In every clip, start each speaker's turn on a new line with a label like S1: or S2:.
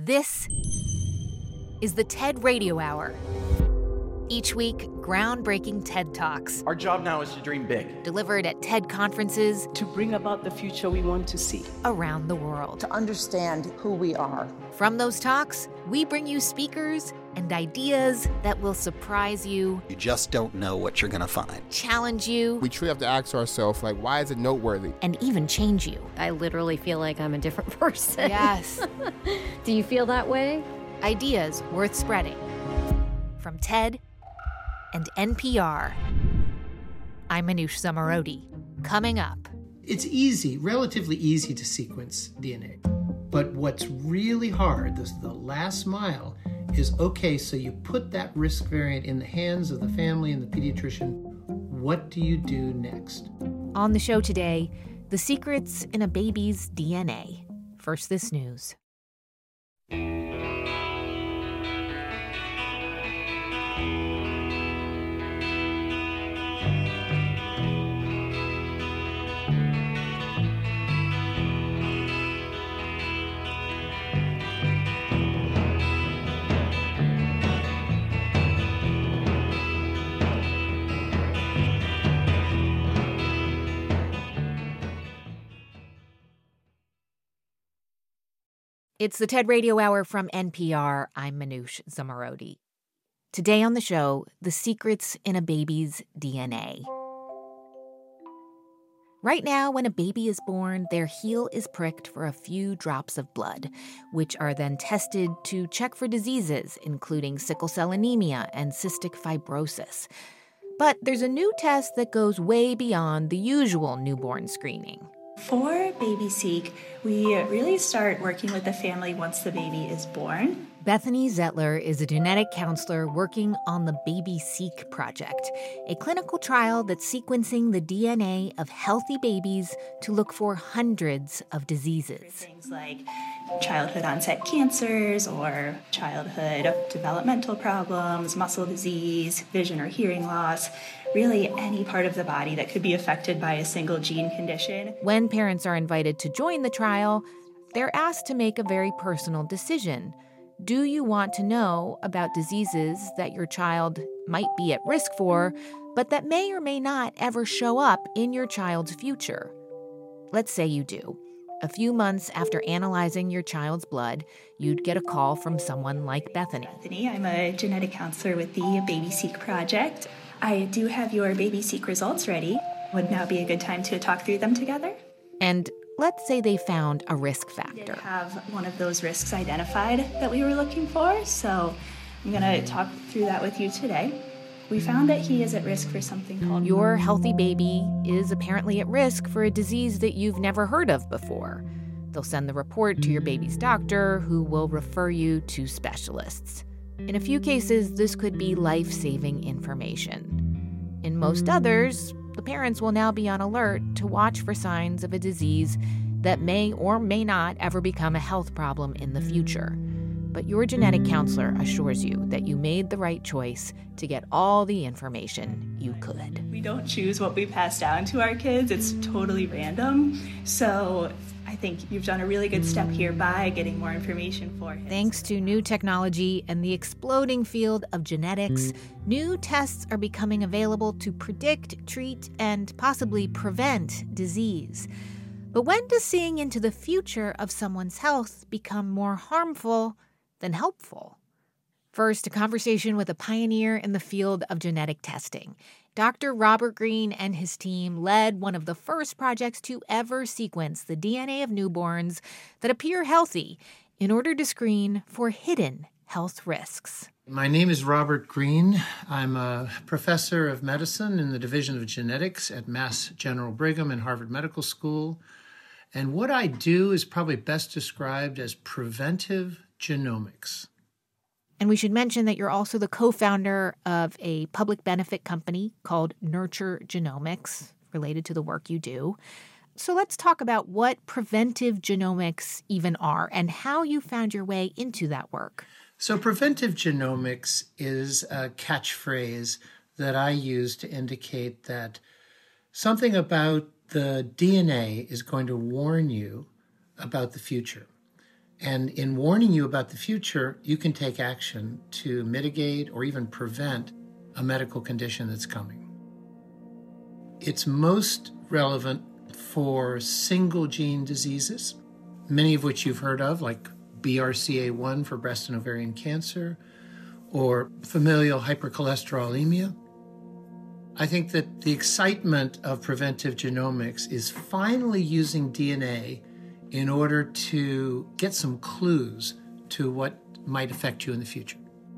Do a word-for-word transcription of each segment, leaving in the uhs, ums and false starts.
S1: This is the TED Radio Hour. Each week, groundbreaking TED Talks.
S2: Our job now is to dream big.
S1: Delivered at TED conferences.
S3: To bring about the future we want to see.
S1: Around the world.
S4: To understand who we are.
S1: From those talks, we bring you speakers and ideas that will surprise you.
S5: You just don't know what you're going to find.
S1: Challenge you.
S6: We truly have to ask ourselves, like, why is it noteworthy?
S1: And even change you.
S7: I literally feel like I'm a different person.
S1: Yes.
S7: Do you feel that way?
S1: Ideas worth spreading. From TED and N P R. I'm Manoush Zomorodi. Coming up.
S8: It's easy, relatively easy to sequence D N A. But what's really hard, this, the last mile, is, okay, so you put that risk variant in the hands of the family and the pediatrician. What do you do next?
S1: On the show today, the secrets in a baby's D N A. First, this news. It's the TED Radio Hour from N P R. I'm Manoush Zomorodi. Today on the show, the secrets in a baby's D N A. Right now, when a baby is born, their heel is pricked for a few drops of blood, which are then tested to check for diseases, including sickle cell anemia and cystic fibrosis. But there's a new test that goes way beyond the usual newborn screening.
S9: For BabySeq, we really start working with the family once the baby is born.
S1: Bethany Zettler is a genetic counselor working on the BabySeq project, a clinical trial that's sequencing the D N A of healthy babies to look for hundreds of diseases.
S9: Things like childhood onset cancers or childhood developmental problems, muscle disease, vision or hearing loss, really any part of the body that could be affected by a single gene condition.
S1: When parents are invited to join the trial, they're asked to make a very personal decision. Do you want to know about diseases that your child might be at risk for, but that may or may not ever show up in your child's future? Let's say you do. A few months after analyzing your child's blood, you'd get a call from someone like Bethany.
S9: Bethany, I'm a genetic counselor with the BabySeq project. I do have your BabySeq results ready. Would now be a good time to talk through them together?
S1: And let's say they found a risk factor.
S9: We did have one of those risks identified that we were looking for, so I'm going to talk through that with you today. We found that he is at risk for something called...
S1: Your healthy baby is apparently at risk for a disease that you've never heard of before. They'll send the report to your baby's doctor, who will refer you to specialists. In a few cases, this could be life-saving information. In most others, the parents will now be on alert to watch for signs of a disease that may or may not ever become a health problem in the future. But your genetic counselor assures you that you made the right choice to get all the information you could.
S9: We don't choose what we pass down to our kids. It's totally random. So I think you've done a really good step here by getting more information for him.
S1: Thanks to new technology and the exploding field of genetics, new tests are becoming available to predict, treat, and possibly prevent disease. But when does seeing into the future of someone's health become more harmful than helpful? First, a conversation with a pioneer in the field of genetic testing. Doctor Robert Green and his team led one of the first projects to ever sequence the D N A of newborns that appear healthy in order to screen for hidden health risks.
S8: My name is Robert Green. I'm a professor of medicine in the Division of Genetics at Mass General Brigham and Harvard Medical School. And what I do is probably best described as preventive genomics.
S1: And we should mention that you're also the co-founder of a public benefit company called Nurture Genomics, related to the work you do. So let's talk about what preventive genomics even are and how you found your way into that work.
S8: So preventive genomics is a catchphrase that I use to indicate that something about the D N A is going to warn you about the future. And in warning you about the future, you can take action to mitigate or even prevent a medical condition that's coming. It's most relevant for single gene diseases, many of which you've heard of, like B R C A one for breast and ovarian cancer, or familial hypercholesterolemia. I think that the excitement of preventive genomics is finally using D N A in order to get some clues to what might affect you in the future.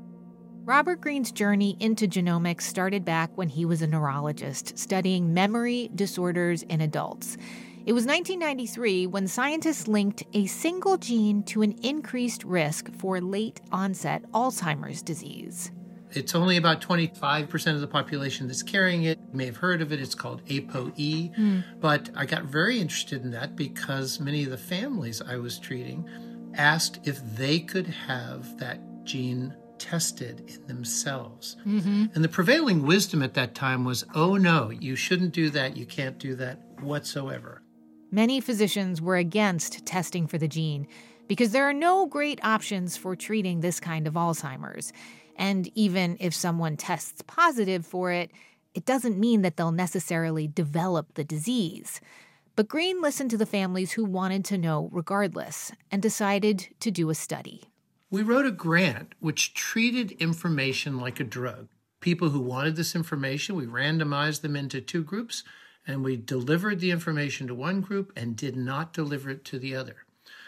S1: Robert Green's journey into genomics started back when he was a neurologist studying memory disorders in adults. It was nineteen ninety-three when scientists linked a single gene to an increased risk for late-onset Alzheimer's disease.
S8: It's only about twenty-five percent of the population that's carrying it. You may have heard of it. It's called A P O E. Mm. But I got very interested in that because many of the families I was treating asked if they could have that gene tested in themselves. Mm-hmm. And the prevailing wisdom at that time was, oh no, you shouldn't do that. You can't do that whatsoever.
S1: Many physicians were against testing for the gene because there are no great options for treating this kind of Alzheimer's. And even if someone tests positive for it, it doesn't mean that they'll necessarily develop the disease. But Green listened to the families who wanted to know regardless and decided to do a study.
S8: We wrote a grant which treated information like a drug. People who wanted this information, we randomized them into two groups, and we delivered the information to one group and did not deliver it to the other.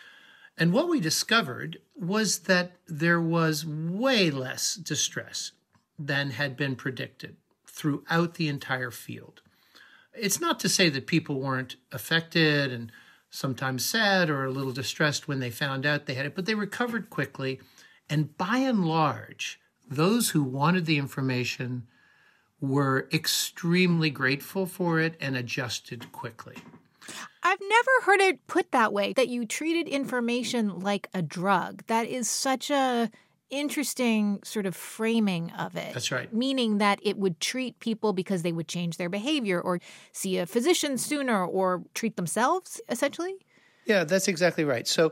S8: And what we discovered was that there was way less distress than had been predicted throughout the entire field. It's not to say that people weren't affected and sometimes sad or a little distressed when they found out they had it, but they recovered quickly. And by and large, those who wanted the information were extremely grateful for it and adjusted quickly.
S1: I've never heard it put that way, that you treated information like a drug. That is such a interesting sort of framing of it.
S8: That's right.
S1: Meaning that it would treat people because they would change their behavior or see a physician sooner or treat themselves, essentially?
S8: Yeah, that's exactly right. So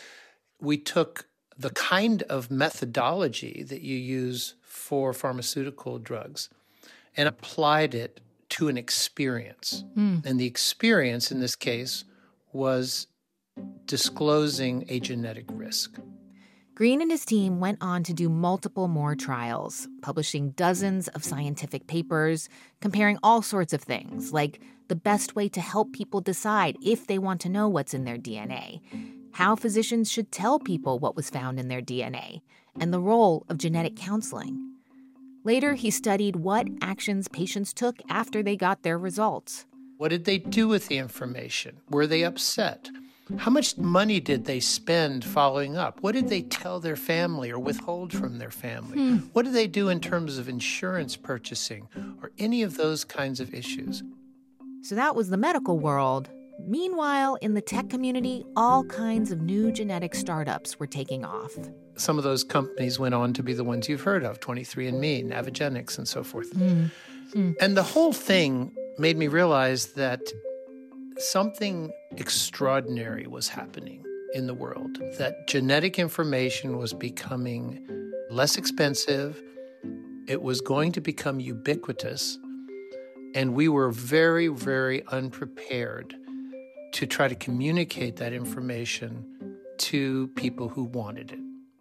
S8: we took the kind of methodology that you use for pharmaceutical drugs and applied it to an experience. Mm. And the experience in this case was disclosing a genetic risk.
S1: Green and his team went on to do multiple more trials, publishing dozens of scientific papers, comparing all sorts of things, like the best way to help people decide if they want to know what's in their D N A, how physicians should tell people what was found in their D N A, and the role of genetic counseling. Later, he studied what actions patients took after they got their results.
S8: What did they do with the information? Were they upset? How much money did they spend following up? What did they tell their family or withhold from their family? Hmm. What did they do in terms of insurance purchasing or any of those kinds of issues?
S1: So that was the medical world. Meanwhile, in the tech community, all kinds of new genetic startups were taking off.
S8: Some of those companies went on to be the ones you've heard of, twenty-three and me, Navigenics, and so forth. Mm. Mm. And the whole thing made me realize that something extraordinary was happening in the world, that genetic information was becoming less expensive, it was going to become ubiquitous, and we were very, very unprepared to try to communicate that information to people who wanted it.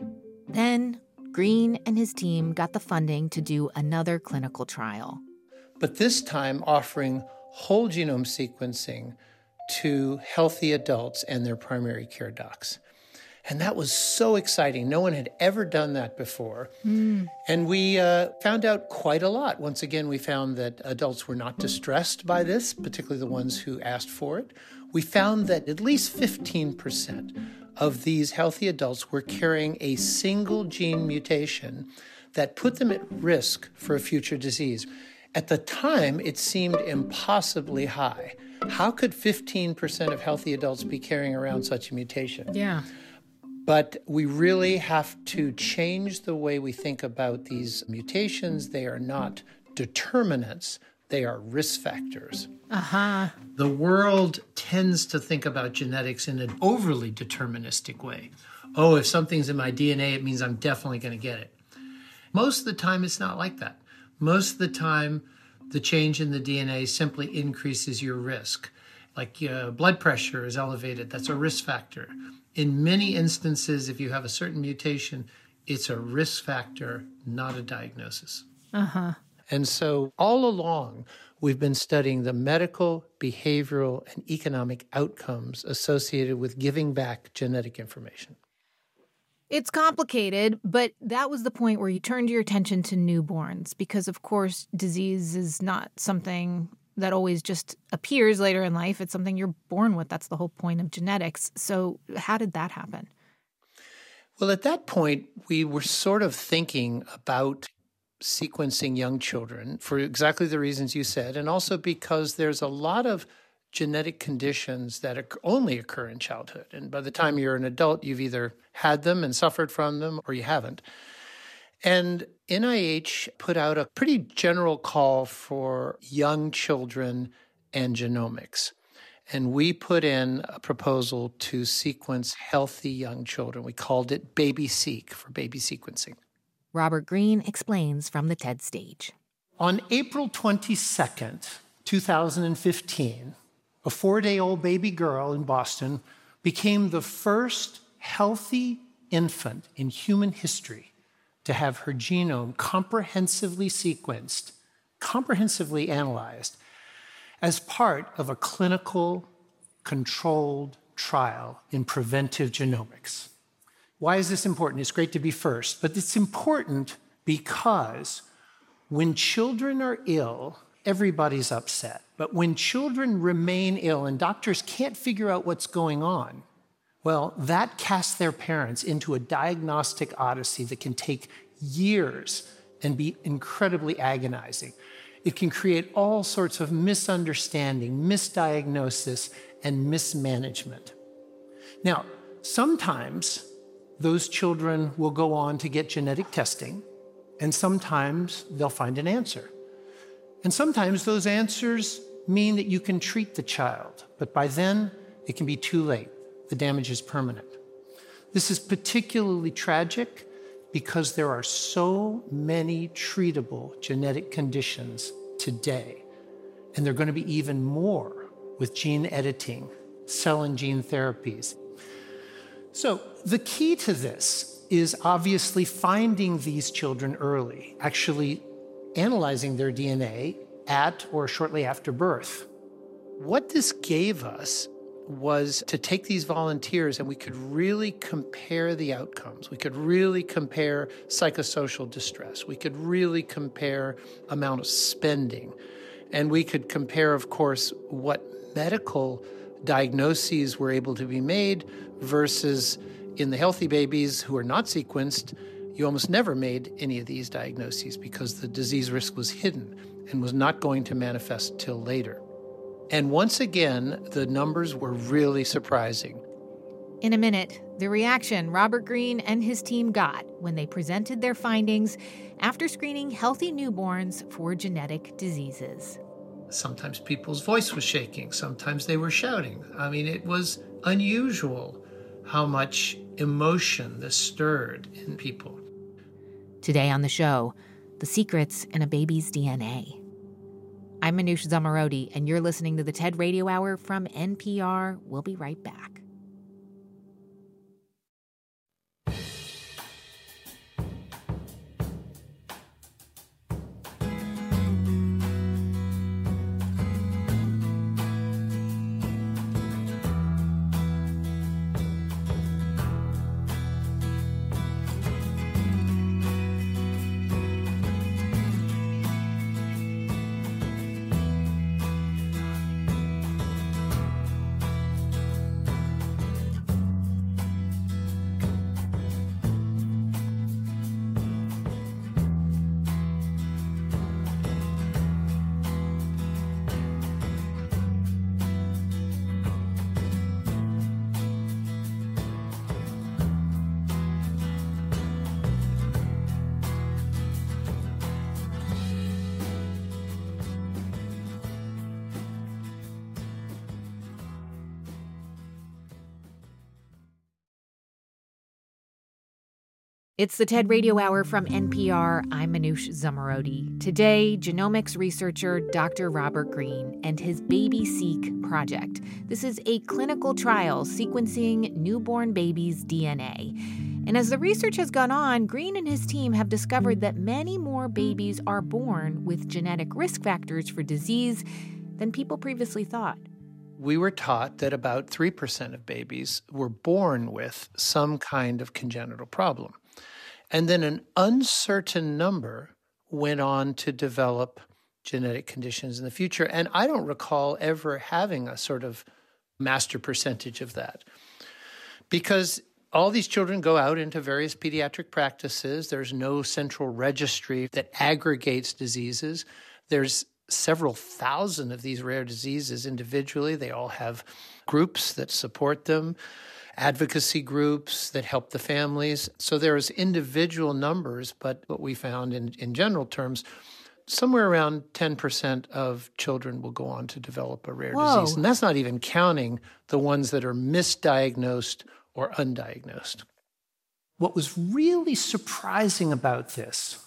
S1: Then Green and his team got the funding to do another clinical trial.
S8: But this time offering whole genome sequencing to healthy adults and their primary care docs. And that was so exciting. No one had ever done that before. Mm. And we uh, found out quite a lot. Once again, we found that adults were not distressed by this, particularly the ones who asked for it. We found that at least fifteen percent of these healthy adults were carrying a single gene mutation that put them at risk for a future disease. At the time, it seemed impossibly high. How could fifteen percent of healthy adults be carrying around such a mutation?
S1: Yeah.
S8: But we really have to change the way we think about these mutations. They are not determinants. They are risk factors.
S1: Uh-huh.
S8: The world tends to think about genetics in an overly deterministic way. oh, if something's in my D N A, it means I'm definitely going to get it. Most of the time, it's not like that. Most of the time, the change in the D N A simply increases your risk. Like uh, blood pressure is elevated, that's a risk factor. In many instances, if you have a certain mutation, it's a risk factor, not a diagnosis.
S1: Uh-huh.
S8: And so all along, we've been studying the medical, behavioral, and economic outcomes associated with giving back genetic information.
S1: It's complicated, but that was the point where you turned your attention to newborns because, of course, disease is not something that always just appears later in life. It's something you're born with. That's the whole point of genetics. So how did that happen?
S8: Well, at that point, we were sort of thinking about sequencing young children for exactly the reasons you said, and also because there's a lot of genetic conditions that only occur in childhood. And by the time you're an adult, you've either had them and suffered from them or you haven't. And N I H put out a pretty general call for young children and genomics. And we put in a proposal to sequence healthy young children. We called it BabySeq for baby sequencing.
S1: Robert Green explains from the TED stage.
S8: On April twenty-second, two thousand fifteen, a four-day-old baby girl in Boston became the first healthy infant in human history to have her genome comprehensively sequenced, comprehensively analyzed, as part of a clinical, controlled trial in preventive genomics. Why is this important? It's great to be first, but it's important because when children are ill, everybody's upset. But when children remain ill and doctors can't figure out what's going on, well, that casts their parents into a diagnostic odyssey that can take years and be incredibly agonizing. It can create all sorts of misunderstanding, misdiagnosis, and mismanagement. Now, sometimes those children will go on to get genetic testing, and sometimes they'll find an answer. And sometimes those answers mean that you can treat the child, but by then it can be too late. The damage is permanent. This is particularly tragic because there are so many treatable genetic conditions today, and there are going to be even more with gene editing, cell and gene therapies. So the key to this is obviously finding these children early, actually analyzing their D N A at or shortly after birth. What this gave us was to take these volunteers and we could really compare the outcomes. We could really compare psychosocial distress. We could really compare amount of spending. And we could compare, of course, what medical diagnoses were able to be made versus in the healthy babies who are not sequenced, you almost never made any of these diagnoses because the disease risk was hidden and was not going to manifest till later. And once again, the numbers were really surprising.
S1: In a minute, the reaction Robert Green and his team got when they presented their findings after screening healthy newborns for genetic diseases.
S8: Sometimes people's voice was shaking. Sometimes they were shouting. I mean, it was unusual how much emotion this stirred in people.
S1: Today on the show, the secrets in a baby's D N A. I'm Manoush Zomorodi, and you're listening to the TED Radio Hour from N P R. We'll be right back. It's the TED Radio Hour from N P R. I'm Manoush Zomorodi. Today, genomics researcher Doctor Robert Green and his BabySeq project. This is a clinical trial sequencing newborn babies' D N A. And as the research has gone on, Green and his team have discovered that many more babies are born with genetic risk factors for disease than people previously thought.
S2: We were taught that about three percent of babies were born with some kind of congenital problem. And then an uncertain number went on to develop genetic conditions in the future. And I don't recall ever having a sort of master percentage of that. Because all these children go out into various pediatric practices. There's no central registry that aggregates diseases. There's several thousand of these rare diseases individually. They all have groups that support them, advocacy groups that help the families. So there's individual numbers, but what we found in, in general terms, somewhere around ten percent of children will go on to develop a rare
S1: Whoa.
S2: disease. And that's not even counting the ones that are misdiagnosed or undiagnosed. What was really surprising about this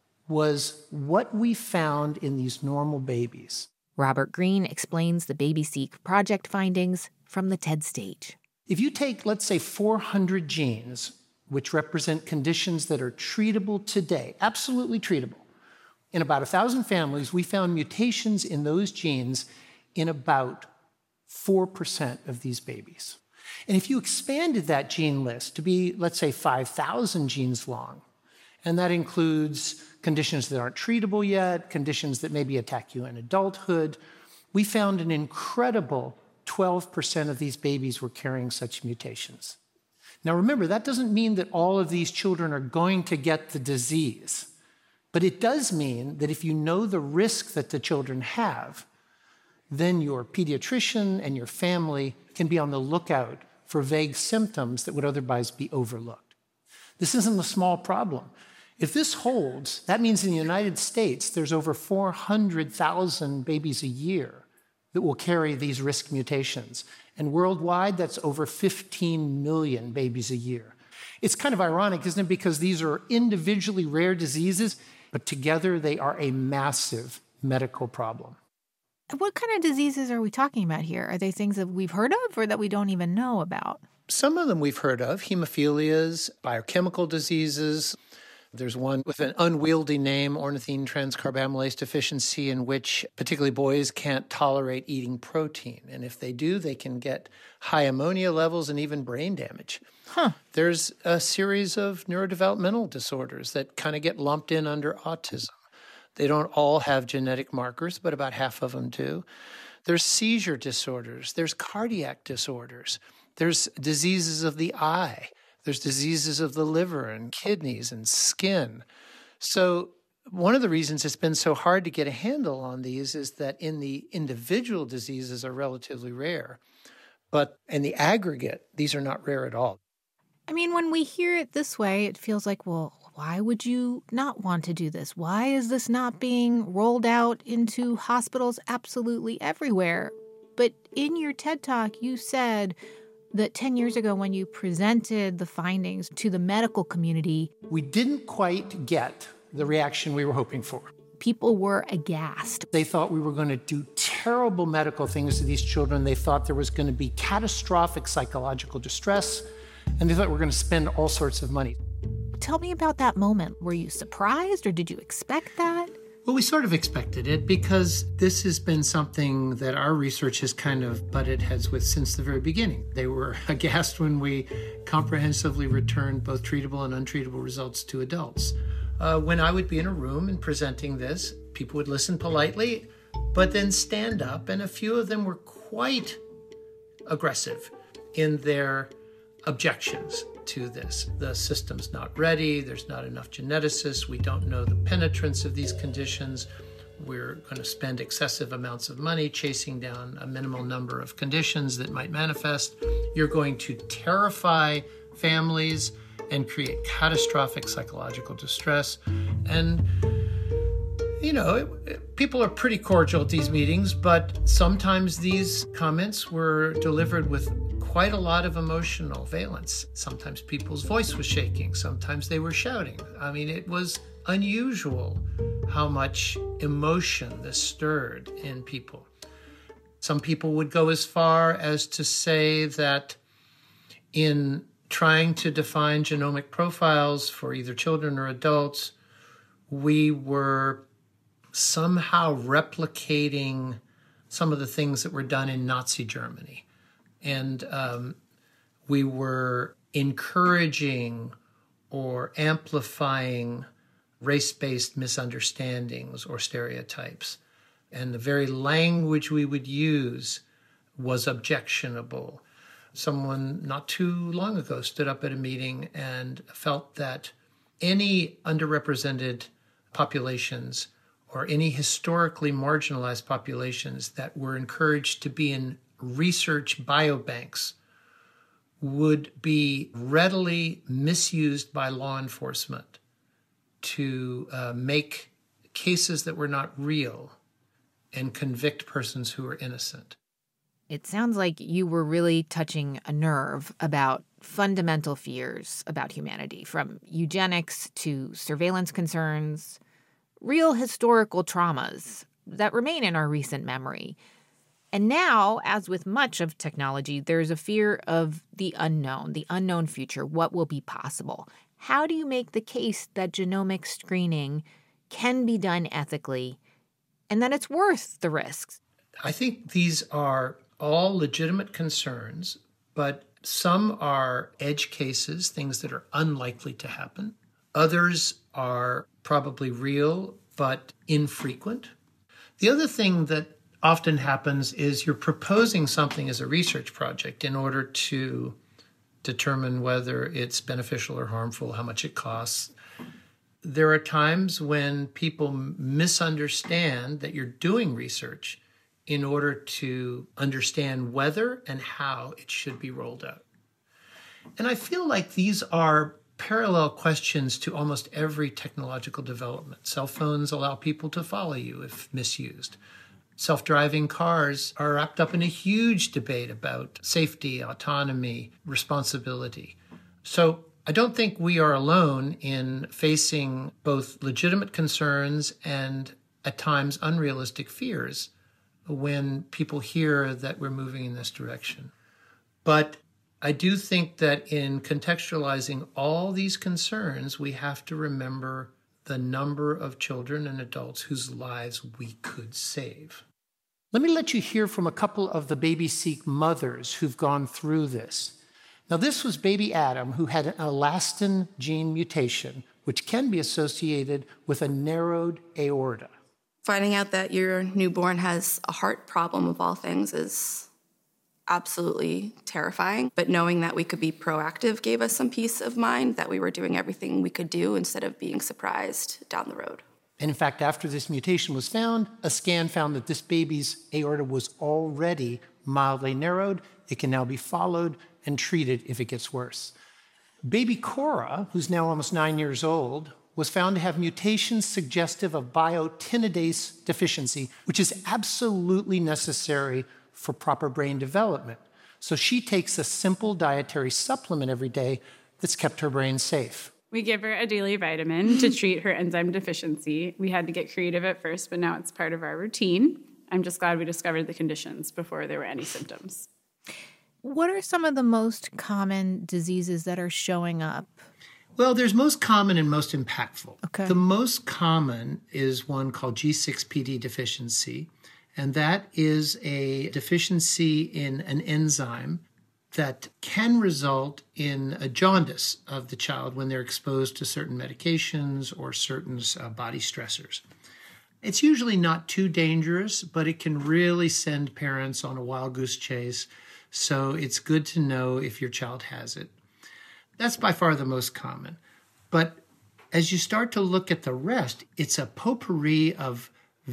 S2: was what we found in these normal babies.
S1: Robert Green explains the BabySeq project findings from the TED stage.
S2: If you take, let's say, four hundred genes, which represent conditions that are treatable today, absolutely treatable, in about one thousand families, we found mutations in those genes in about four percent of these babies. And if you expanded that gene list to be, let's say, five thousand genes long, and that includes conditions that aren't treatable yet, conditions that maybe attack you in adulthood, we found an incredible twelve percent of these babies were carrying such mutations. Now remember, that doesn't mean that all of these children are going to get the disease, but it does mean that if you know the risk that the children have, then your pediatrician and your family can be on the lookout for vague symptoms that would otherwise be overlooked. This isn't a small problem. If this holds, that means in the United States, there's over four hundred thousand babies a year that will carry these risk mutations. And worldwide, that's over fifteen million babies a year. It's kind of ironic, isn't it? Because these are individually rare diseases, but together they are a massive medical problem.
S1: What kind of diseases are we talking about here? Are they things that we've heard of or that we don't even know about?
S2: Some of them we've heard of, hemophilias, biochemical diseases. There's one with an unwieldy name, ornithine transcarbamylase deficiency, in which particularly boys can't tolerate eating protein. And if they do, they can get high ammonia levels and even brain damage.
S1: Huh.
S2: There's a series of neurodevelopmental disorders that kind of get lumped in under autism. They don't all have genetic markers, but about half of them do. There's seizure disorders. There's cardiac disorders. There's diseases of the eye. There's diseases of the liver and kidneys and skin. So one of the reasons it's been so hard to get a handle on these is that in the individual diseases are relatively rare, but in the aggregate, these are not rare at all.
S1: I mean, when we hear it this way, it feels like, well, why would you not want to do this? Why is this not being rolled out into hospitals absolutely everywhere? But in your TED Talk, you said that ten years ago when you presented the findings to the medical community,
S2: we didn't quite get the reaction we were hoping for.
S1: People were aghast.
S2: They thought we were going to do terrible medical things to these children. They thought there was going to be catastrophic psychological distress, and they thought we were going to spend all sorts of money.
S1: Tell me about that moment. Were you surprised or did you expect that?
S8: Well, we sort of expected it because this has been something that our research has kind of butted heads with since the very beginning. They were aghast when we comprehensively returned both treatable and untreatable results to adults. Uh, when I would be in a room and presenting this, people would listen politely, but then stand up, and a few of them were quite aggressive in their objections to this. The system's not ready, there's not enough geneticists, we don't know the penetrance of these conditions, we're going to spend excessive amounts of money chasing down a minimal number of conditions that might manifest. You're going to terrify families and create catastrophic psychological distress. And, you know, it, it, people are pretty cordial at these meetings, but sometimes these comments were delivered with
S2: quite a lot of emotional valence. Sometimes people's voice was shaking. Sometimes they were shouting. I mean, it was unusual how much emotion this stirred in people. Some people would go as far as to say that in trying to define genomic profiles for either children or adults, we were somehow replicating some of the things that were done in Nazi Germany. And um, we were encouraging or amplifying race-based misunderstandings or stereotypes. And the very language we would use was objectionable. Someone not too long ago stood up at a meeting and felt that any underrepresented populations or any historically marginalized populations that were encouraged to be in research biobanks would be readily misused by law enforcement to uh, make cases that were not real and convict persons who were innocent.
S1: It sounds like you were really touching a nerve about fundamental fears about humanity, from eugenics to surveillance concerns, real historical traumas that remain in our recent memory. And now, as with much of technology, there's a fear of the unknown, the unknown future, what will be possible. How do you make the case that genomic screening can be done ethically and that it's worth the risks?
S2: I think these are all legitimate concerns, but some are edge cases, things that are unlikely to happen. Others are probably real, but infrequent. The other thing that often happens is you're proposing something as a research project in order to determine whether it's beneficial or harmful, how much it costs. There are times when people misunderstand that you're doing research in order to understand whether and how it should be rolled out. And I feel like these are parallel questions to almost every technological development. Cell phones allow people to follow you if misused. Self-driving cars are wrapped up in a huge debate about safety, autonomy, responsibility. So I don't think we are alone in facing both legitimate concerns and, at times, unrealistic fears when people hear that we're moving in this direction. But I do think that in contextualizing all these concerns, we have to remember the number of children and adults whose lives we could save.
S8: Let me let you hear from a couple of the BabySeq mothers who've gone through this. Now, this was baby Adam, who had an elastin gene mutation, which can be associated with a narrowed aorta.
S10: Finding out that your newborn has a heart problem, of all things, is absolutely terrifying. But knowing that we could be proactive gave us some peace of mind that we were doing everything we could do instead of being surprised down the road.
S8: And in fact, after this mutation was found, a scan found that this baby's aorta was already mildly narrowed. It can now be followed and treated if it gets worse. Baby Cora, who's now almost nine years old, was found to have mutations suggestive of biotinidase deficiency, which is absolutely necessary for proper brain development. So she takes a simple dietary supplement every day that's kept her brain safe.
S11: We give her a daily vitamin to treat her enzyme deficiency. We had to get creative at first, but now it's part of our routine. I'm just glad we discovered the conditions before there were any symptoms.
S1: What are some of the most common diseases that are showing up?
S2: Well, there's most common and most impactful.
S1: Okay.
S2: The most common is one called G six P D deficiency, and that is a deficiency in an enzyme that can result in a jaundice of the child when they're exposed to certain medications or certain uh, body stressors. It's usually not too dangerous, but it can really send parents on a wild goose chase, so it's good to know if your child has it. That's by far the most common. But as you start to look at the rest, it's a potpourri of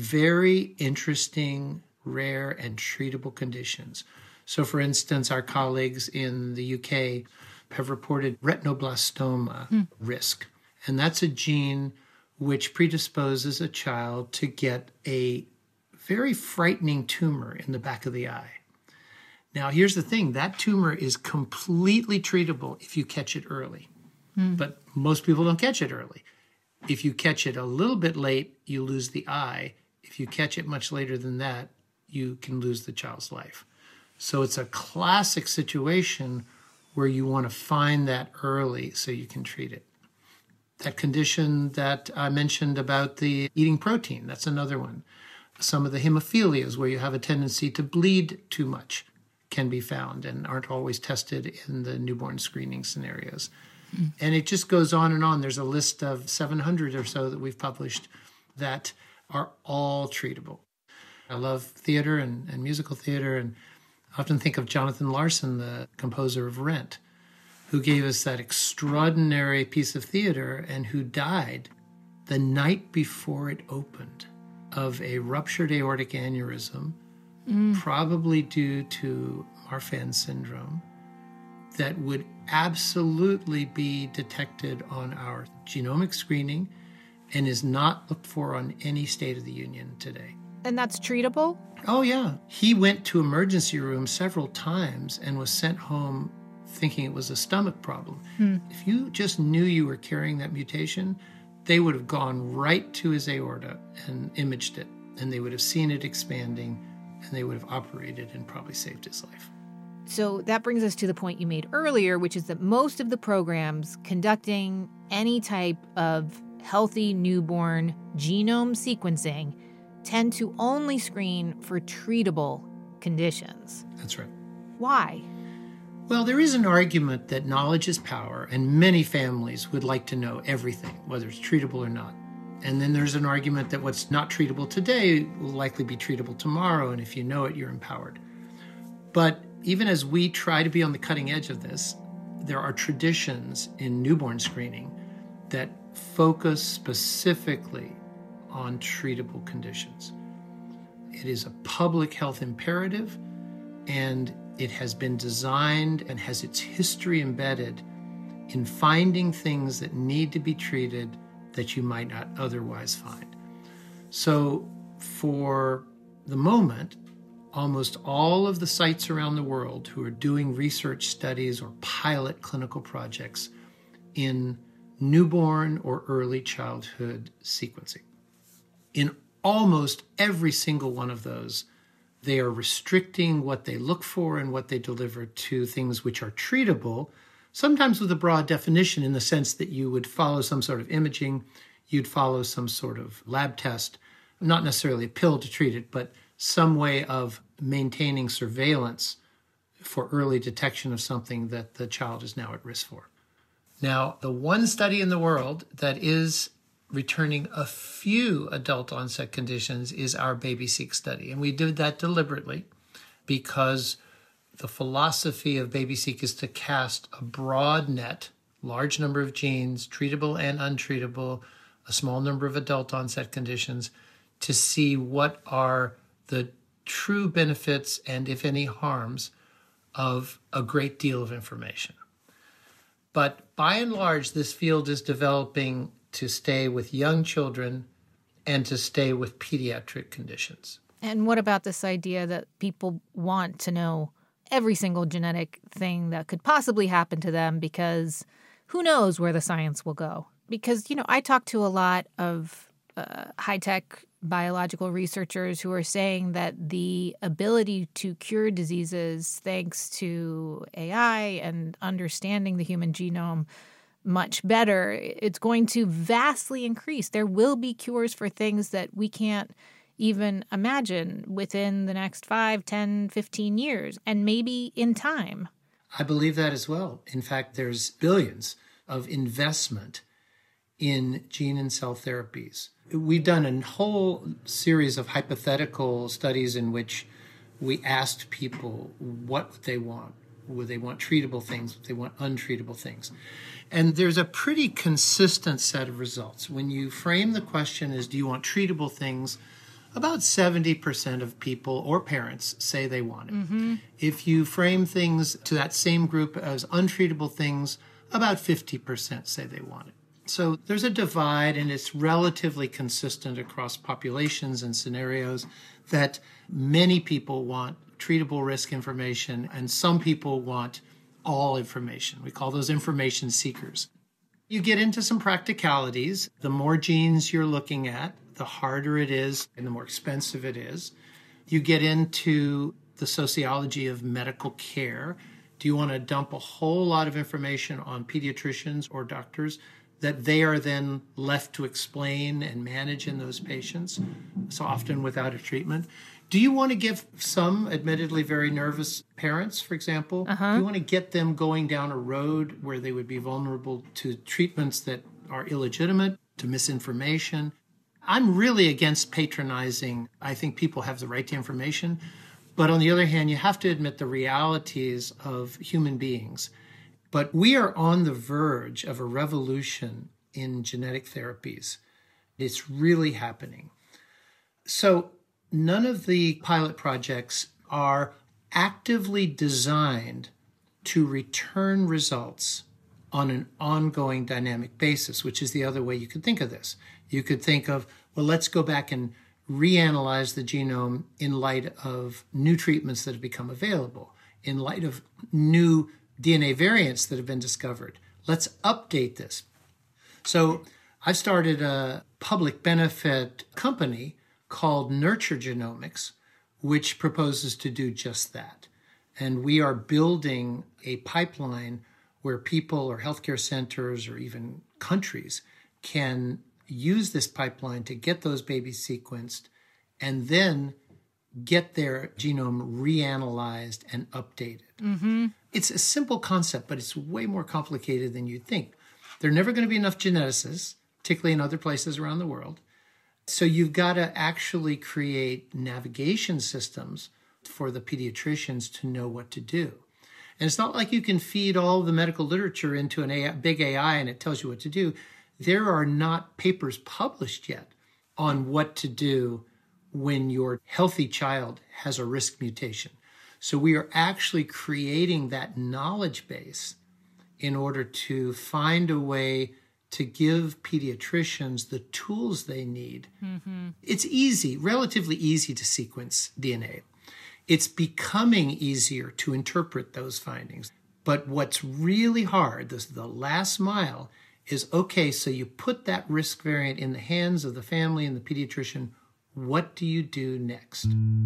S2: very interesting, rare, and treatable conditions. So, for instance, our colleagues in the U K have reported retinoblastoma mm. risk. And that's a gene which predisposes a child to get a very frightening tumor in the back of the eye.
S8: Now, here's the thing. That tumor is completely treatable if you catch it early. Mm. But most people don't catch it early. If you catch it a little bit late, you lose the eye. If you catch it much later than that, you can lose the child's life. So it's a classic situation where you want to find that early so you can treat it. That condition that I mentioned about the eating protein, that's another one. Some of the hemophilias where you have a tendency to bleed too much can be found and aren't always tested in the newborn screening scenarios. Mm. And it just goes on and on. There's a list of seven hundred or so that we've published that are all treatable. I love theater and, and musical theater, and I often think of Jonathan Larson, the composer of Rent, who gave us that extraordinary piece of theater and who died the night before it opened of a ruptured aortic aneurysm, mm. probably due to Marfan syndrome, that would absolutely be detected on our genomic screening and is not looked for on any State of the Union today.
S1: And that's treatable?
S8: Oh, yeah. He went to emergency room several times and was sent home thinking it was a stomach problem. Hmm. If you just knew you were carrying that mutation, they would have gone right to his aorta and imaged it, and they would have seen it expanding, and they would have operated and probably saved his life.
S1: So that brings us to the point you made earlier, which is that most of the programs conducting any type of healthy newborn genome sequencing tend to only screen for treatable conditions.
S8: That's right.
S1: Why?
S8: Well, there is an argument that knowledge is power, and many families would like to know everything, whether it's treatable or not. And then there's an argument that what's not treatable today will likely be treatable tomorrow, and if you know it, you're empowered. But even as we try to be on the cutting edge of this, there are traditions in newborn screening that focus specifically on treatable conditions. It is a public health imperative, and it has been designed and has its history embedded in finding things that need to be treated that you might not otherwise find. So for the moment, almost all of the sites around the world who are doing research studies or pilot clinical projects in newborn or early childhood sequencing. In almost every single one of those, they are restricting what they look for and what they deliver to things which are treatable, sometimes with a broad definition in the sense that you would follow some sort of imaging, you'd follow some sort of lab test, not necessarily a pill to treat it, but some way of maintaining surveillance for early detection of something that the child is now at risk for. Now, the one study in the world that is returning a few adult onset conditions is our BabySeq study. And we did that deliberately because the philosophy of BabySeq is to cast a broad net, large number of genes, treatable and untreatable, a small number of adult onset conditions, to see what are the true benefits and, if any, harms of a great deal of information. But by and large, this field is developing to stay with young children and to stay with pediatric conditions.
S1: And what about this idea that people want to know every single genetic thing that could possibly happen to them because who knows where the science will go? Because, you know, I talk to a lot of uh, high-tech biological researchers who are saying that the ability to cure diseases thanks to A I and understanding the human genome much better, it's going to vastly increase. There will be cures for things that we can't even imagine within the next five, ten, fifteen years, and maybe in time.
S8: I believe that as well. In fact, there's billions of investment in gene and cell therapies. We've done a whole series of hypothetical studies in which we asked people what they want. Would they want treatable things? Would they want untreatable things? And there's a pretty consistent set of results. When you frame the question as, do you want treatable things? About seventy percent of people or parents say they want it. Mm-hmm. If you frame things to that same group as untreatable things, about fifty percent say they want it. So there's a divide, and it's relatively consistent across populations and scenarios that many people want treatable risk information, and some people want all information. We call those information seekers. You get into some practicalities. The more genes you're looking at, the harder it is and the more expensive it is. You get into the sociology of medical care. Do you want to dump a whole lot of information on pediatricians or doctors that they are then left to explain and manage in those patients, so often without a treatment? Do you want to give some admittedly very nervous parents, for example,
S1: uh-huh.
S8: do you want to get them going down a road where they would be vulnerable to treatments that are illegitimate, to misinformation? I'm really against patronizing. I think people have the right to information. But on the other hand, you have to admit the realities of human beings. But we are on the verge of a revolution in genetic therapies. It's really happening. So none of the pilot projects are actively designed to return results on an ongoing dynamic basis, which is the other way you could think of this. You could think of, well, let's go back and reanalyze the genome in light of new treatments that have become available, in light of new D N A variants that have been discovered. Let's update this. So I've started a public benefit company called Nurture Genomics, which proposes to do just that. And we are building a pipeline where people or healthcare centers or even countries can use this pipeline to get those babies sequenced and then get their genome reanalyzed and updated.
S1: Mm-hmm.
S8: It's a simple concept, but it's way more complicated than you'd think. There are never going to be enough geneticists, particularly in other places around the world. So you've got to actually create navigation systems for the pediatricians to know what to do. And it's not like you can feed all the medical literature into an A I, big A I and it tells you what to do. There are not papers published yet on what to do when your healthy child has a risk mutation. So we are actually creating that knowledge base in order to find a way to give pediatricians the tools they need.
S1: Mm-hmm.
S8: It's easy, relatively easy to sequence D N A. It's becoming easier to interpret those findings. But what's really hard, this, the last mile, is, okay, so you put that risk variant in the hands of the family and the pediatrician. What do you do next?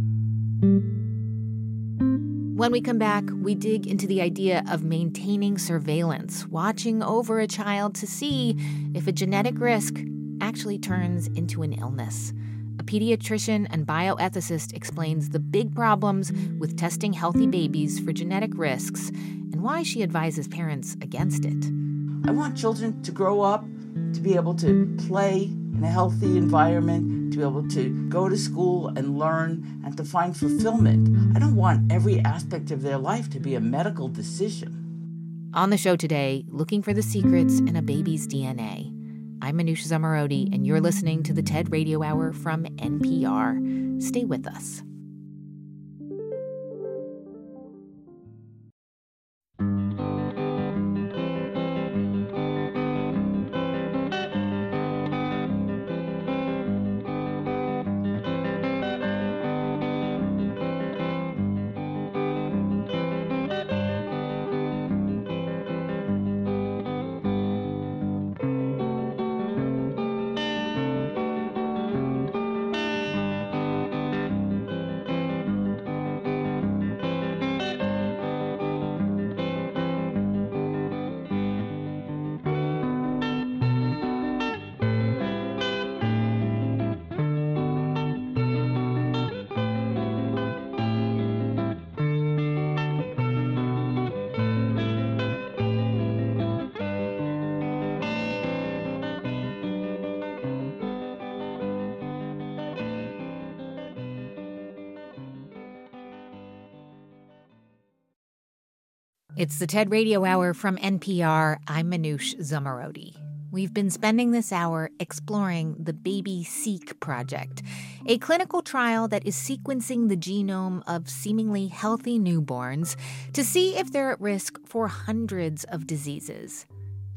S1: When we come back, we dig into the idea of maintaining surveillance, watching over a child to see if a genetic risk actually turns into an illness. A pediatrician and bioethicist explains the big problems with testing healthy babies for genetic risks and why she advises parents against it.
S12: I want children to grow up, to be able to play in a healthy environment, to be able to go to school and learn, and to find fulfillment. I don't want every aspect of their life to be a medical decision.
S1: On the show today, looking for the secrets in a baby's D N A. I'm Manoush Zomorodi, and you're listening to the TED Radio Hour from N P R. Stay with us. It's the TED Radio Hour from N P R. I'm Manoush Zomorodi. We've been spending this hour exploring the BabySeq project, a clinical trial that is sequencing the genome of seemingly healthy newborns to see if they're at risk for hundreds of diseases.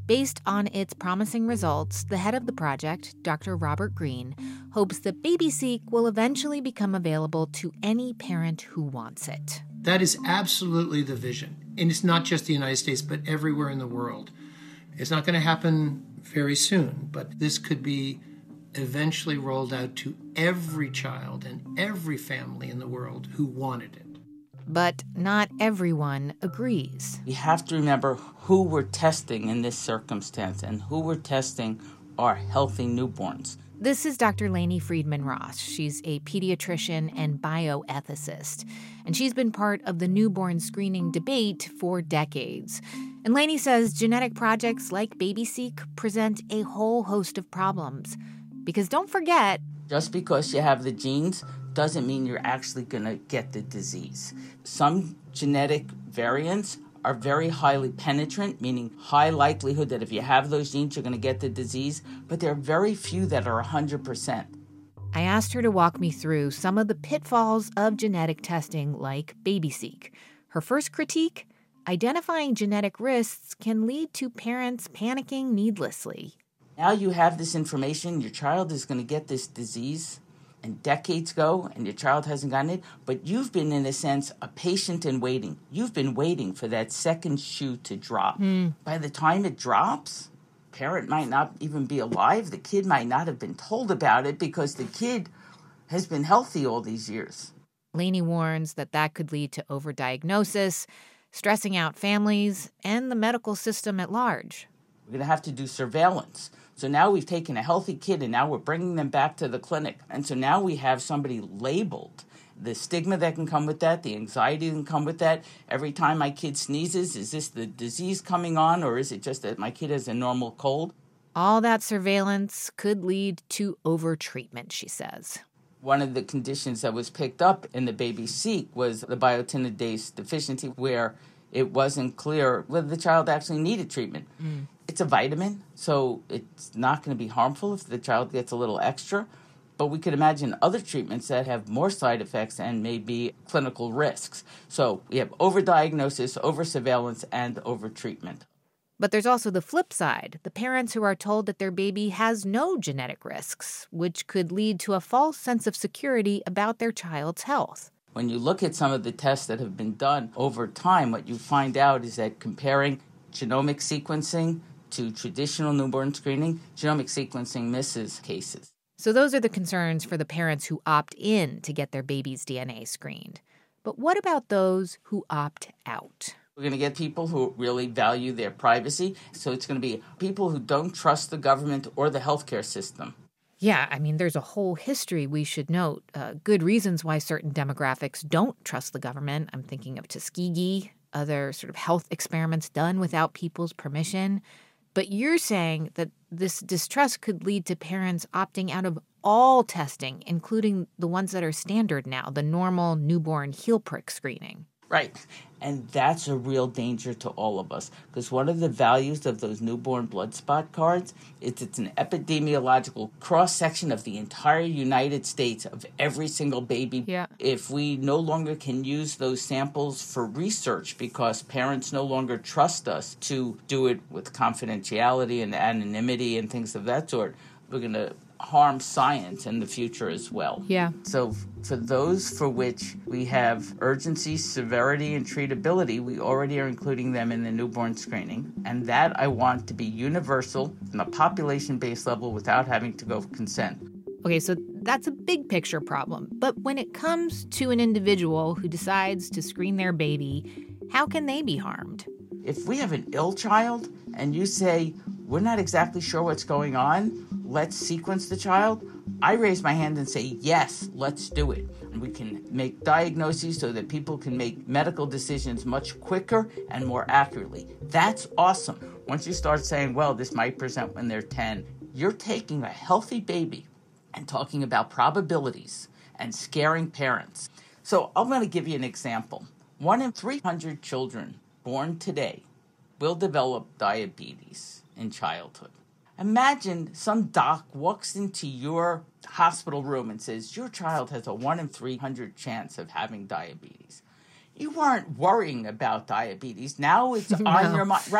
S1: Based on its promising results, the head of the project, Doctor Robert Green, hopes that BabySeq will eventually become available to any parent who wants it.
S8: That is absolutely the vision. And it's not just the United States, but everywhere in the world. It's not going to happen very soon, but this could be eventually rolled out to every child and every family in the world who wanted it.
S1: But not everyone agrees.
S12: We have to remember who we're testing in this circumstance, and who we're testing are healthy newborns.
S1: This is Doctor Lainey Friedman Ross. She's a pediatrician and bioethicist, and she's been part of the newborn screening debate for decades. And Lainey says genetic projects like BabySeq present a whole host of problems. Because don't forget,
S12: just because you have the genes doesn't mean you're actually going to get the disease. Some genetic variants are very highly penetrant, meaning high likelihood that if you have those genes, you're going to get the disease, but there are very few that are one hundred percent.
S1: I asked her to walk me through some of the pitfalls of genetic testing like BabySeq. Her first critique, identifying genetic risks can lead to parents panicking needlessly.
S12: Now you have this information, your child is going to get this disease, and decades go, and your child hasn't gotten it, but you've been, in a sense, a patient in waiting. You've been waiting for that second shoe to drop. Mm. By the time it drops, parent might not even be alive. The kid might not have been told about it because the kid has been healthy all these years.
S1: Lainey warns that that could lead to overdiagnosis, stressing out families, and the medical system at large.
S12: We're going to have to do surveillance. So now we've taken a healthy kid and now we're bringing them back to the clinic. And so now we have somebody labeled. The stigma that can come with that, the anxiety that can come with that. Every time my kid sneezes, is this the disease coming on, or is it just that my kid has a normal cold?
S1: All that surveillance could lead to overtreatment, she says.
S12: One of the conditions that was picked up in the BabySeq was the biotinidase deficiency, where it wasn't clear whether the child actually needed treatment. Mm. It's a vitamin, so it's not going to be harmful if the child gets a little extra. But we could imagine other treatments that have more side effects and maybe clinical risks. So we have overdiagnosis, oversurveillance, and overtreatment.
S1: But there's also the flip side, the parents who are told that their baby has no genetic risks, which could lead to a false sense of security about their child's health.
S12: When you look at some of the tests that have been done over time, what you find out is that comparing genomic sequencing to traditional newborn screening, genomic sequencing misses cases.
S1: So those are the concerns for the parents who opt in to get their baby's D N A screened. But what about those who opt out?
S12: We're going to get people who really value their privacy. So it's going to be people who don't trust the government or the healthcare system.
S1: Yeah, I mean, there's a whole history we should note. Uh, good reasons why certain demographics don't trust the government. I'm thinking of Tuskegee, other sort of health experiments done without people's permission. But you're saying that this distrust could lead to parents opting out of all testing, including the ones that are standard now, the normal newborn heel prick screening.
S12: Right. And that's a real danger to all of us, because one of the values of those newborn blood spot cards is it's an epidemiological cross-section of the entire United States of every single baby.
S1: Yeah.
S12: If we no longer can use those samples for research because parents no longer trust us to do it with confidentiality and anonymity and things of that sort, we're going to harm science in the future as well.
S1: Yeah.
S12: So for those for which we have urgency, severity, and treatability, we already are including them in the newborn screening. And that I want to be universal on a population-based level without having to go for consent.
S1: Okay, so that's a big picture problem. But when it comes to an individual who decides to screen their baby, how can they be harmed?
S12: If we have an ill child and you say, we're not exactly sure what's going on, let's sequence the child, I raise my hand and say, yes, let's do it. And we can make diagnoses so that people can make medical decisions much quicker and more accurately. That's awesome. Once you start saying, well, this might present when they're ten, you're taking a healthy baby and talking about probabilities and scaring parents. So I'm going to give you an example. One in three hundred children born today will develop diabetes in childhood. Imagine some doc walks into your hospital room and says, your child has a one in three hundred chance of having diabetes. You weren't worrying about diabetes. Now it's
S1: no.
S12: on your mind, right?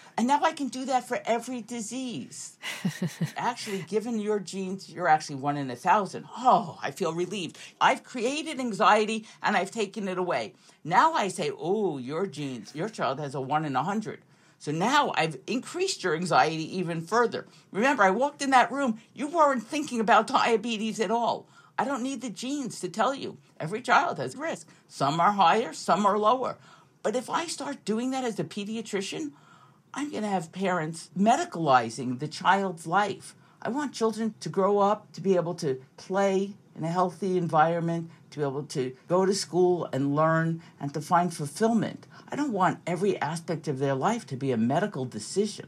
S12: And now I can do that for every disease. Actually, given your genes, you're actually one in a thousand. Oh, I feel relieved. I've created anxiety and I've taken it away. Now I say, oh, your genes, your child has a one in a hundred. So now I've increased your anxiety even further. Remember, I walked in that room, you weren't thinking about diabetes at all. I don't need the genes to tell you. Every child has risk. Some are higher, some are lower. But if I start doing that as a pediatrician, I'm going to have parents medicalizing the child's life. I want children to grow up, to be able to play in a healthy environment, to be able to go to school and learn, and to find fulfillment. I don't want every aspect of their life to be a medical decision.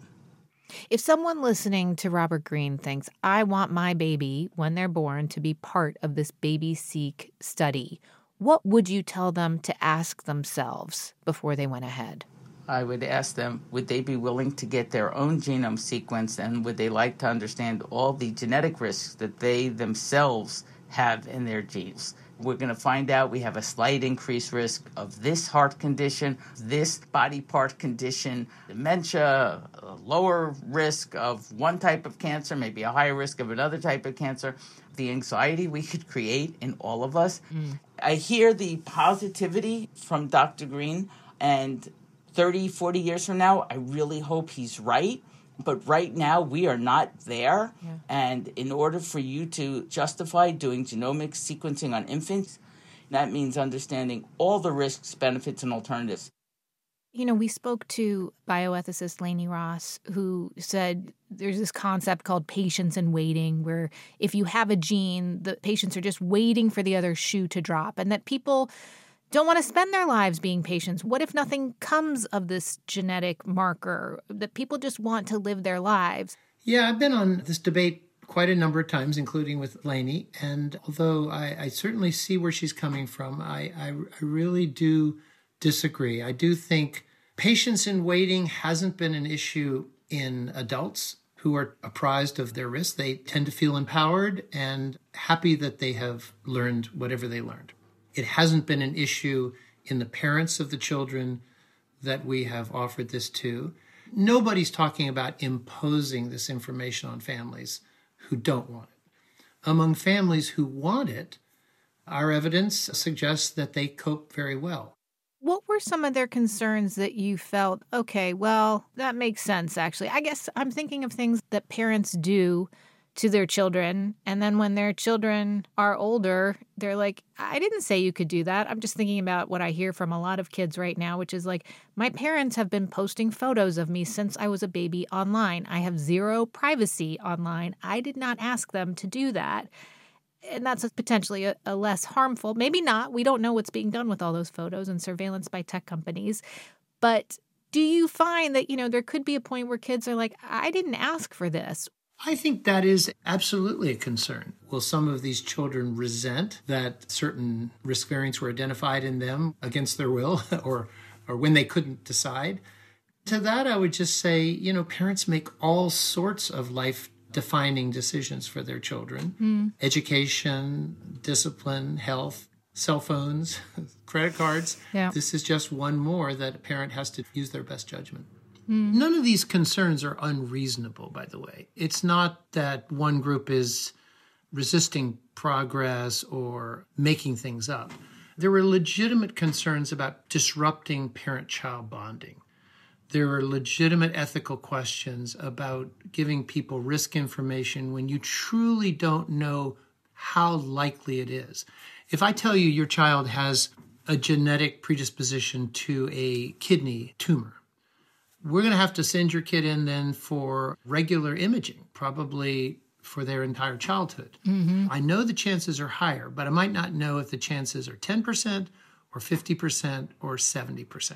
S1: If someone listening to Robert Greene thinks, I want my baby, when they're born, to be part of this BabySeq study, what would you tell them to ask themselves before they went ahead?
S12: I would ask them, would they be willing to get their own genome sequenced, and would they like to understand all the genetic risks that they themselves have in their genes? We're going to find out we have a slight increased risk of this heart condition, this body part condition, dementia, a lower risk of one type of cancer, maybe a higher risk of another type of cancer. The anxiety we could create in all of us. Mm. I hear the positivity from Doctor Greene, and thirty, forty years from now, I really hope he's right. But right now, we are not there. Yeah. And in order for you to justify doing genomic sequencing on infants, that means understanding all the risks, benefits, and alternatives.
S1: You know, we spoke to bioethicist Lainey Ross, who said there's this concept called patience and waiting, where if you have a gene, the patients are just waiting for the other shoe to drop, and that people don't want to spend their lives being patients. What if nothing comes of this genetic marker, that people just want to live their lives?
S8: Yeah, I've been on this debate quite a number of times, including with Lainey. And although I, I certainly see where she's coming from, I, I, I really do disagree. I do think patience and waiting hasn't been an issue in adults who are apprised of their risks. They tend to feel empowered and happy that they have learned whatever they learned. It hasn't been an issue in the parents of the children that we have offered this to. Nobody's talking about imposing this information on families who don't want it. Among families who want it, our evidence suggests that they cope very well.
S1: What were some of their concerns that you felt, okay, well, that makes sense, actually? I guess I'm thinking of things that parents do to their children, and then when their children are older, they're like, I didn't say you could do that. I'm just thinking about what I hear from a lot of kids right now, which is like, my parents have been posting photos of me since I was a baby online. I have zero privacy online. I did not ask them to do that. And that's potentially a, a less harmful, maybe not. We don't know what's being done with all those photos and surveillance by tech companies. But do you find that, you know, there could be a point where kids are like, I didn't ask for this?
S8: I think that is absolutely a concern. Will some of these children resent that certain risk variants were identified in them against their will or, or when they couldn't decide? To that, I would just say, you know, parents make all sorts of life-defining decisions for their children. Mm. Education, discipline, health, cell phones, credit cards. Yeah. This is just one more that a parent has to use their best judgment. Mm. None of these concerns are unreasonable, by the way. It's not that one group is resisting progress or making things up. There were legitimate concerns about disrupting parent-child bonding. There were legitimate ethical questions about giving people risk information when you truly don't know how likely it is. If I tell you your child has a genetic predisposition to a kidney tumor, we're going to have to send your kid in then for regular imaging, probably for their entire childhood. Mm-hmm. I know the chances are higher, but I might not know if the chances are ten percent or fifty percent or seventy percent.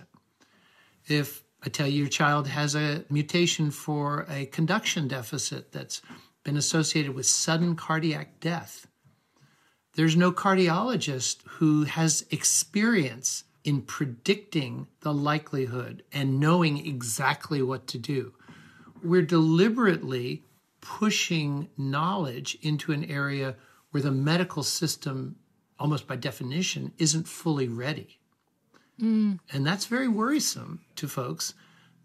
S8: If I tell you your child has a mutation for a conduction deficit that's been associated with sudden cardiac death, there's no cardiologist who has experience in predicting the likelihood and knowing exactly what to do. We're deliberately pushing knowledge into an area where the medical system, almost by definition, isn't fully ready. Mm. And that's very worrisome to folks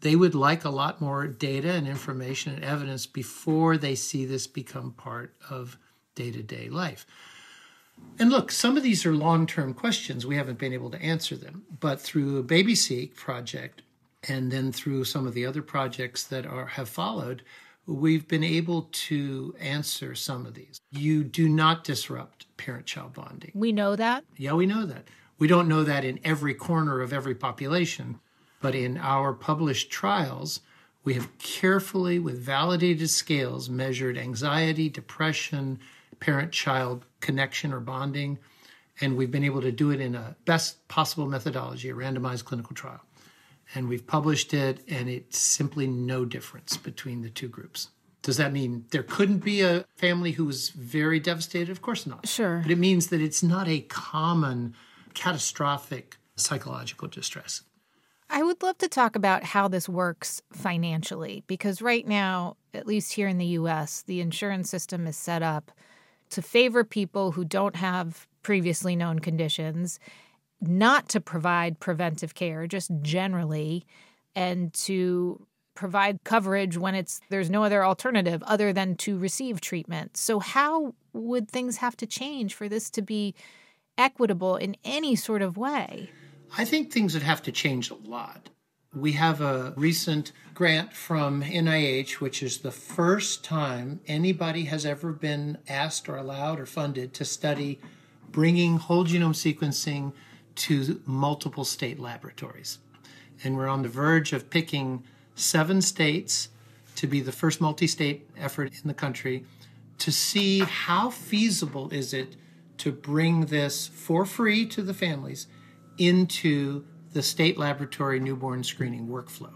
S8: They would like a lot more data and information and evidence before they see this become part of day-to-day life. And look, some of these are long-term questions. We haven't been able to answer them. But through a BabySeek project and then through some of the other projects that are have followed, we've been able to answer some of these. You do not disrupt parent-child bonding.
S1: We know that?
S8: Yeah, we know that. We don't know that in every corner of every population, but in our published trials, we have carefully, with validated scales, measured anxiety, depression, parent-child connection or bonding, and we've been able to do it in a best possible methodology, a randomized clinical trial. And we've published it, and it's simply no difference between the two groups. Does that mean there couldn't be a family who was very devastated? Of course not.
S1: Sure.
S8: But it means that it's not a common catastrophic psychological distress.
S1: I would love to talk about how this works financially, because right now, at least here in the U S, the insurance system is set up to favor people who don't have previously known conditions, not to provide preventive care, just generally, and to provide coverage when it's there's no other alternative other than to receive treatment. So how would things have to change for this to be equitable in any sort of way?
S8: I think things would have to change a lot. We have a recent grant from N I H, which is the first time anybody has ever been asked or allowed or funded to study bringing whole genome sequencing to multiple state laboratories. And we're on the verge of picking seven states to be the first multi-state effort in the country to see how feasible is it to bring this for free to the families into the state laboratory newborn screening workflow.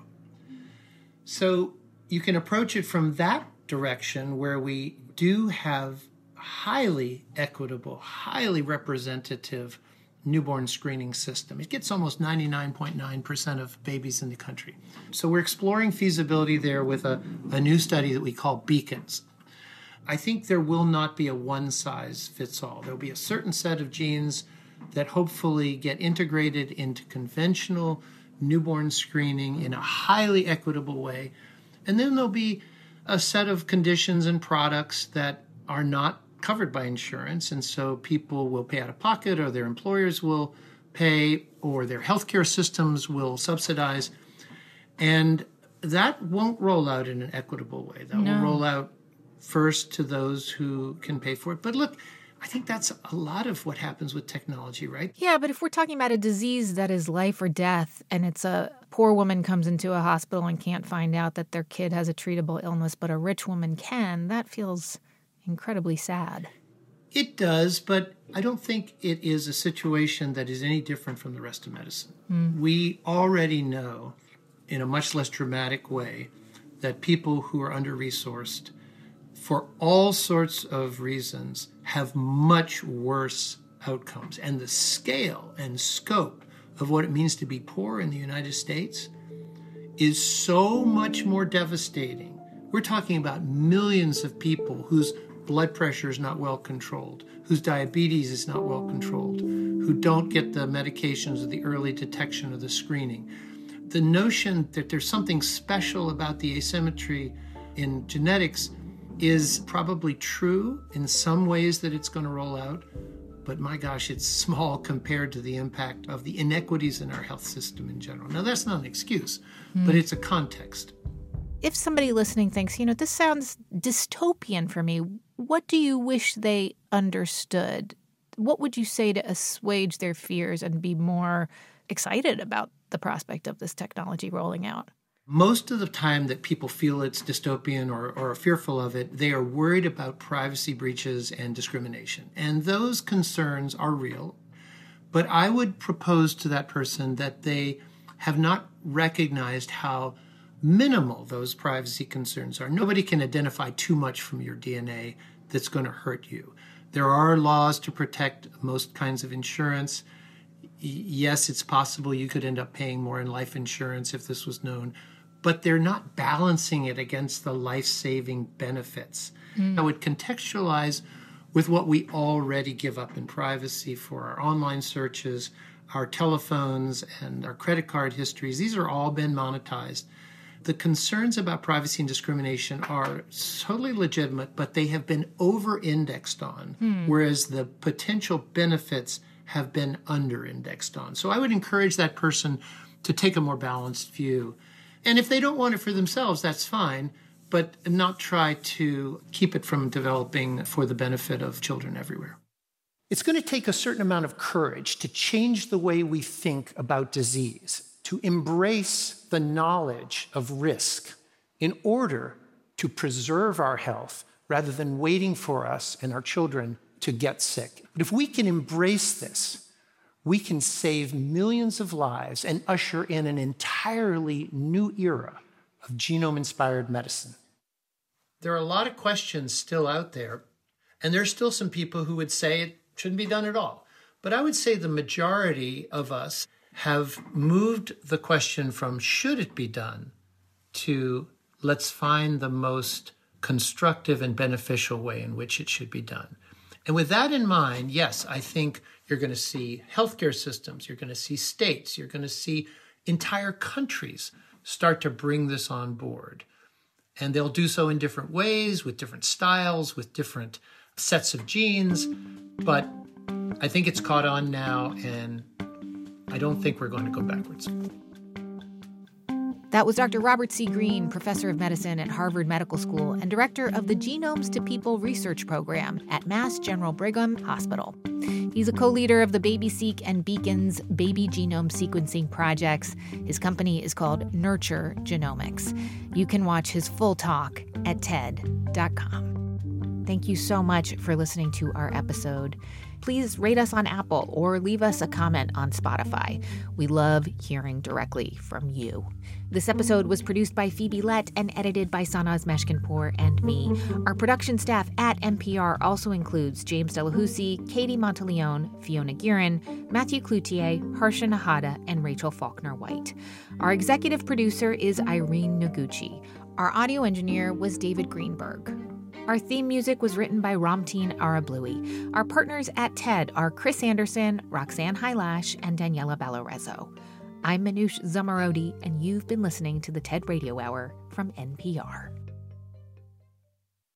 S8: So you can approach it from that direction where we do have highly equitable, highly representative newborn screening system. It gets almost ninety-nine point nine percent of babies in the country. So we're exploring feasibility there with a, a new study that we call Beacons. I think there will not be a one-size-fits-all. There'll be a certain set of genes that hopefully get integrated into conventional newborn screening in a highly equitable way. And then there'll be a set of conditions and products that are not covered by insurance, and so people will pay out of pocket, or their employers will pay, or their healthcare systems will subsidize. And that won't roll out in an equitable way. That
S1: No.
S8: will roll out first to those who can pay for it. But look, I think that's a lot of what happens with technology, right?
S1: Yeah, but if we're talking about a disease that is life or death, and it's a poor woman comes into a hospital and can't find out that their kid has a treatable illness, but a rich woman can, that feels incredibly sad.
S8: It does, but I don't think it is a situation that is any different from the rest of medicine.
S1: Mm.
S8: We already know, in a much less dramatic way, that people who are under-resourced, for all sorts of reasons, have much worse outcomes. And the scale and scope of what it means to be poor in the United States is so much more devastating. We're talking about millions of people whose blood pressure is not well controlled, whose diabetes is not well controlled, who don't get the medications or the early detection or the screening. The notion that there's something special about the asymmetry in genetics is probably true in some ways that it's going to roll out, but my gosh, it's small compared to the impact of the inequities in our health system in general. Now, that's not an excuse, mm. but it's a context.
S1: If somebody listening thinks, you know, this sounds dystopian for me, what do you wish they understood? What would you say to assuage their fears and be more excited about the prospect of this technology rolling out?
S8: Most of the time that people feel it's dystopian or, or are fearful of it, they are worried about privacy breaches and discrimination. And those concerns are real. But I would propose to that person that they have not recognized how minimal those privacy concerns are. Nobody can identify too much from your D N A that's going to hurt you. There are laws to protect most kinds of insurance. Yes, it's possible you could end up paying more in life insurance if this was known, but they're not balancing it against the life-saving benefits. Mm. I would contextualize with what we already give up in privacy for our online searches, our telephones, and our credit card histories. These are all been monetized. The concerns about privacy and discrimination are totally legitimate, but they have been over-indexed on, hmm. whereas the potential benefits have been under-indexed on. So I would encourage that person to take a more balanced view. And if they don't want it for themselves, that's fine, but not try to keep it from developing for the benefit of children everywhere.
S2: It's going to take a certain amount of courage to change the way we think about disease, to embrace the knowledge of risk in order to preserve our health rather than waiting for us and our children to get sick. But if we can embrace this, we can save millions of lives and usher in an entirely new era of genome-inspired medicine.
S8: There are a lot of questions still out there, and there's still some people who would say it shouldn't be done at all. But I would say the majority of us have moved the question from should it be done to let's find the most constructive and beneficial way in which it should be done. And with that in mind, yes, I think you're going to see healthcare systems, you're going to see states, you're going to see entire countries start to bring this on board. And they'll do so in different ways, with different styles, with different sets of genes. But I think it's caught on now, and I don't think we're going to go backwards.
S1: That was Doctor Robert C. Green, professor of medicine at Harvard Medical School and director of the Genomes to People research program at Mass General Brigham Hospital. He's a co-leader of the BabySeq and Beacon's baby genome sequencing projects. His company is called Nurture Genomics. You can watch his full talk at T E D dot com. Thank you so much for listening to our episode. Please rate us on Apple or leave us a comment on Spotify. We love hearing directly from you. This episode was produced by Phoebe Lett and edited by Sanaz Meshkinpour and me. Our production staff at N P R also includes James Delahousie, Katie Monteleone, Fiona Guerin, Matthew Cloutier, Harsha Nahata, and Rachel Faulkner-White. Our executive producer is Irene Noguchi. Our audio engineer was David Greenberg. Our theme music was written by Ramteen Arablui. Our partners at T E D are Chris Anderson, Roxanne Hylash, and Daniela Balarezo. I'm Manoush Zomorodi, and you've been listening to the T E D Radio Hour from N P R.